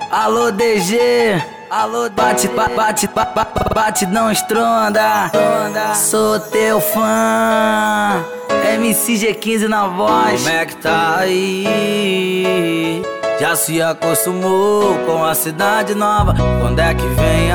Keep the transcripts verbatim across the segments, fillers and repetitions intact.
Alô D G, alô bate, bate, bate, bate, bate, não estronda. Sou teu fã, M C G quinze na voz. Como é que tá aí? Já se acostumou com a cidade nova? Quando é que vem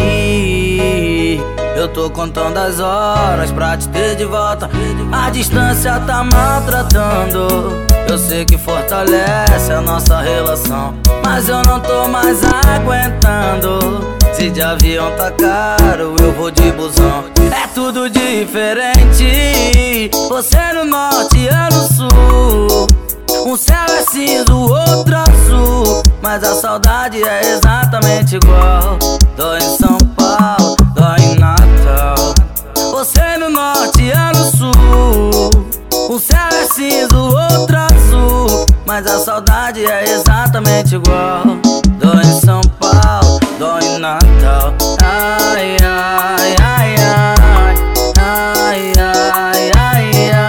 aqui? Eu tô contando as horas pra te ter de volta. A distância tá maltratando. Eu sei que fortalece a nossa relação, mas eu não tô mais aguentando. Se de avião tá caro, eu vou de busão. É tudo diferente. Você no norte, eu no sul. Um céu é cinza, o outro azul, mas a saudade é exatamente igual. Dói em São Paulo, dói em Natal. Você no norte, eu no sul. Um céu é cinza, o outro azul, mas a saudade é exatamente igual. Dói em São Paulo, dói em Natal. Ai, ai, ai, ai. Ai, ai, ai, ai.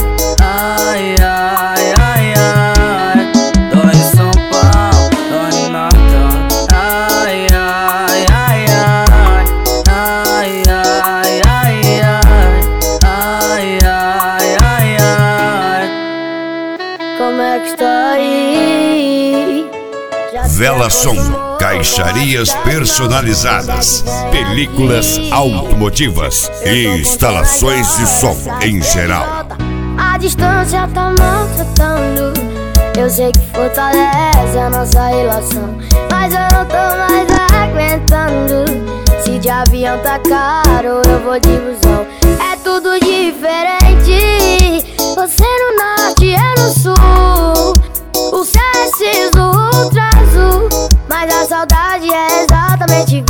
Ai, ai, ai, ai. Dói em São Paulo, dói em Natal. Ai, ai, ai, ai. Ai, ai, ai, ai. Ai, ai, ai, ai. Como é que está aí? Vela Som, caixarias personalizadas, películas automotivas e instalações de som em geral. A distância tá maltratando. Eu sei que fortalece a nossa relação, mas eu não tô mais aguentando. Se de avião tá caro, eu vou de busão. É tudo diferente. Você no norte, eu no sul. O céu é cinza, o outro azul, mas a saudade é exatamente igual.